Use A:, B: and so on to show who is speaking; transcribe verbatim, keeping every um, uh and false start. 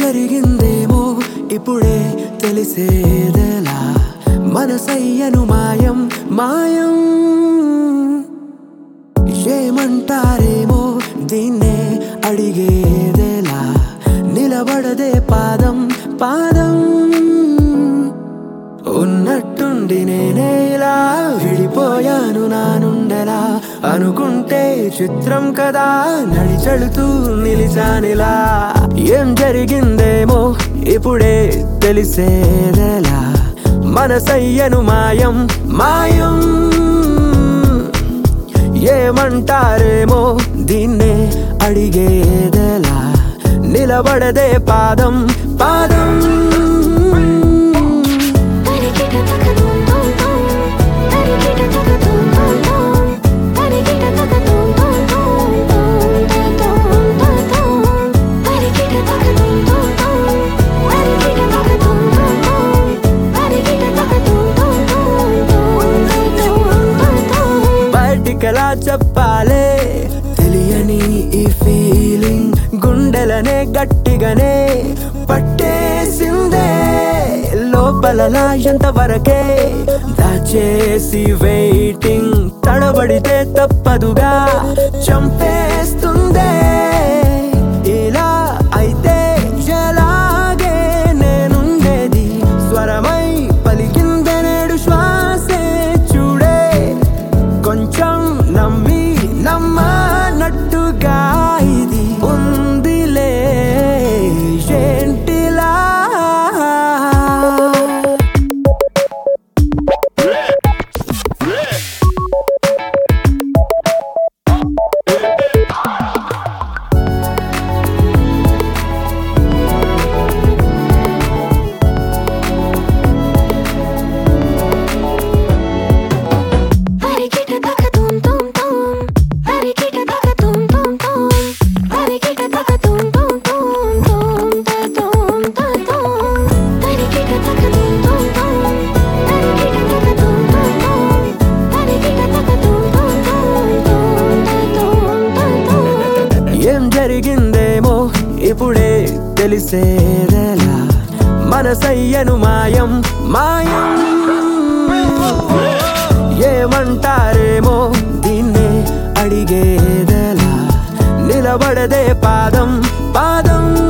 A: జరిగిందేమో ఇప్పుడే తెలిసేదెలా మనసయ్యను మాయం మాయం ఏమంటారేమో దీన్నే అడిగేదెలా నిలబడదే పాదం పాదం ఉన్నట్టుండి నేనే ఇలా విడిపోయాను నా నుండెలా అనుకుంటే చిత్రం కదా నడిచెడుతూ నిలిచానిలా ఏం జరిగిందేమో ఇప్పుడే తెలిసేదెలా మనసయ్యను మాయం మాయం ఏమంటారేమో దీన్నే అడిగేదెలా నిలబడదే పాదం పాదం బయటికెలా చెప్పాలే తెలియని ఈ ఫీలింగ్ గుండెలనే గట్టిగానే పట్టేసిందే లోపలలా ఎంతవరకే దాచేసి వెయిటింగ్ తడబడితే తప్పదుగా చంపేస్తుందే ఇలా అయితే ఎలాగే నేనుండేది స్వరమై పలికిందే నేడు శ్వాసే చూడే కొంచెం నమ్మి నమ్మనట్టుగా ఇది ఉందిలే ఏంటిలా ఏం జరిగిందేమో ఇప్పుడే తెలిసేదెలా మనసయ్యను మాయం మాయం ఏమంటారేమో దీన్నే అడిగేదెలా నిలబడదే పాదం పాదం